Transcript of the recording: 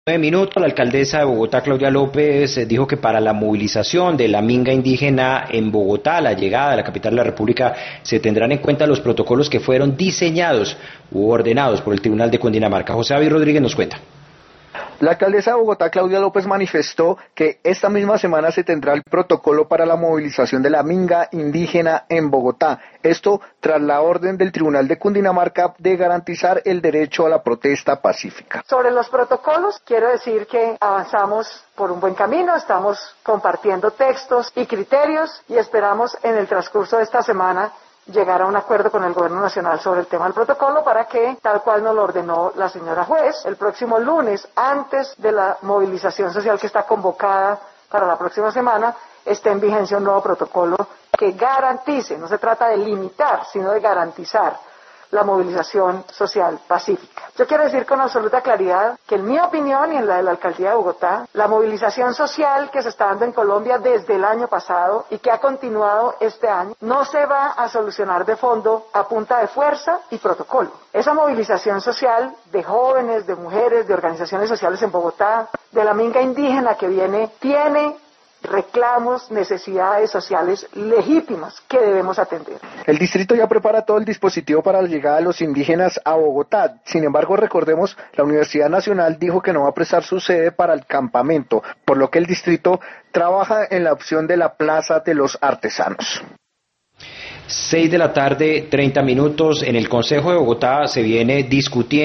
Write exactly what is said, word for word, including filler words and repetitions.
Nueve minutos, la alcaldesa de Bogotá, Claudia López, eh, dijo que para la movilización de la minga indígena en Bogotá, la llegada a la capital de la República, se tendrán en cuenta los protocolos que fueron diseñados u ordenados por el Tribunal de Cundinamarca. José David Rodríguez nos cuenta. La alcaldesa de Bogotá, Claudia López, manifestó que esta misma semana se tendrá el protocolo para la movilización de la minga indígena en Bogotá. Esto tras la orden del Tribunal de Cundinamarca de garantizar el derecho a la protesta pacífica. Sobre los protocolos, quiero decir que avanzamos por un buen camino, estamos compartiendo textos y criterios y esperamos en el transcurso de esta semana llegar a un acuerdo con el Gobierno Nacional sobre el tema del protocolo para que, tal cual nos lo ordenó la señora juez, el próximo lunes, antes de la movilización social que está convocada para la próxima semana, esté en vigencia un nuevo protocolo que garantice, no se trata de limitar, sino de garantizar la movilización social pacífica. Yo quiero decir con absoluta claridad que en mi opinión y en la de la Alcaldía de Bogotá, la movilización social que se está dando en Colombia desde el año pasado y que ha continuado este año, no se va a solucionar de fondo a punta de fuerza y protocolo. Esa movilización social de jóvenes, de mujeres, de organizaciones sociales en Bogotá, de la minga indígena que viene, tiene reclamos, necesidades sociales legítimas que debemos atender. El distrito ya prepara todo el dispositivo para la llegada de los indígenas a Bogotá. Sin embargo, recordemos, la Universidad Nacional dijo que no va a prestar su sede para el campamento, por lo que el distrito trabaja en la opción de la Plaza de los Artesanos. Seis de la tarde, treinta minutos. En el Consejo de Bogotá se viene discutiendo